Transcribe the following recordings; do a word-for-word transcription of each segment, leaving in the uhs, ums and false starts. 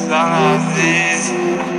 دوستان عزیز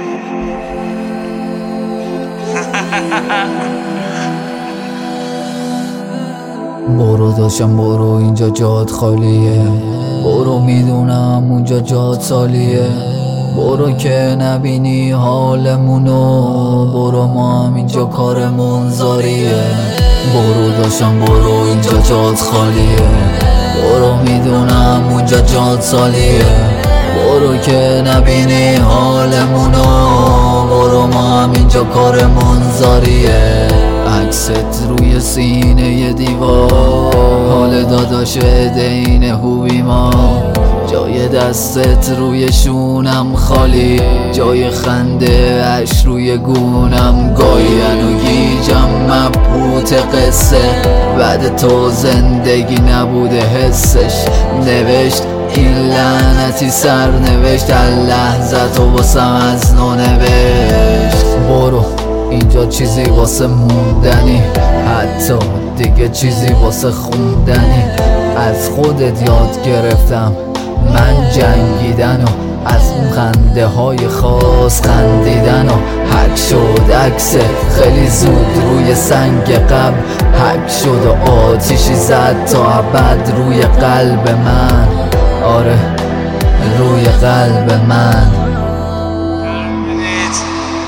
برو داشتم برو، اینجا جات خالیه. برو میدونم اونجا جات سالیه. برو که نبینی حالمونو. برو ما هم اینجا کارمون زاریه. برو داشتم برو، اینجا جات خالیه. برو میدونم اونجا جات سالیه. برو که نبینی حالمونو. برو ما هم اینجا کارمون زاریه. عکست روی سینه ی دیوار، حال داداش دین هوی ما. جای دستت روی شونم خالی، جای خنده اش روی گونم. گاین و گیجم مبهوت قصه، بعد تو زندگی نبوده حسش. نوشت این لعنتی سر نوشت، لحظت و واسم از نو نوشت. برو اینجا چیزی واسه موندنی، حتی دیگه چیزی واسه خوندنی. از خودت یاد گرفتم من جنگیدن و از اون خنده های خاص خندیدن. و حک شد عکس خیلی زود روی سنگ قبل، حک شد و آتیشی زد تا ابد روی قلب من. آره روی قلب من. ببینید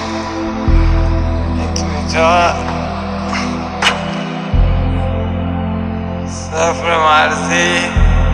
اینجا صفر مرزی.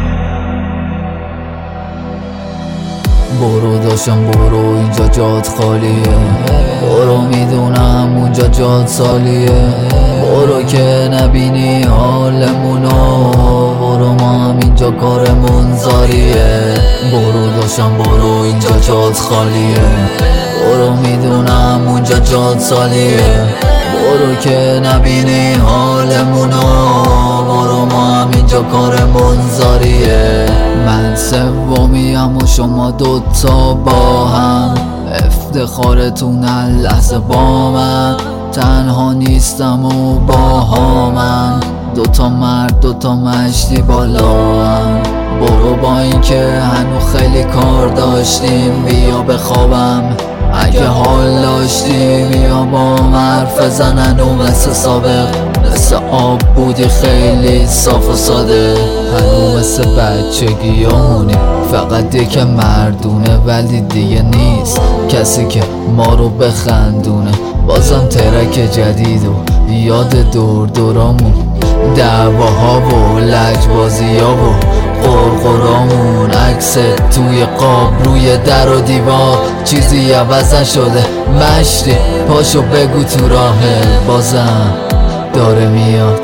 برو داشتم برو، اینجا جات خالیه. برو میدونم اونجا جات سالیه. برو که نبینی حالمونو. برو ما هم اینجا کارمون زاریه. برو داشتم برو، اینجا جات خالیه. برو میدونم اونجا جات سالیه. برو که نبینی حالمونو. برو ما هم اینجا کارمون زاریه. من سومیم و شما دوتا با هم، افتخارتون لحظه با من. تنها نیستم و با من، دوتا مرد دوتا مشتی بالا هم. برو با این که هنو خیلی کار داشتیم، بیا بخوابم اگه حال داشتی. بیا با حرف زنن و مثل سابق، مثل آب بودی خیلی صاف و ساده. هنو مثل بچگیامونی، فقط دیگه مردونه ولی دیگه نیست کسی که ما رو بخندونه. بازم ترک جدید و یاد دور دورامون، دعواها و لجبازی ها و قرقرامون. عکس توی قاب روی در و دیوار، چیزی عوض نشده مشتی. پاشو بگو تو راهه بازم داره میاد.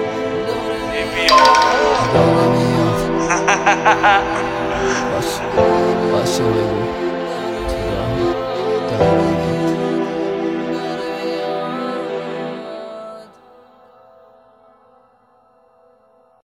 داره میاد. باشه باشه بگو تو راهه داره میاد.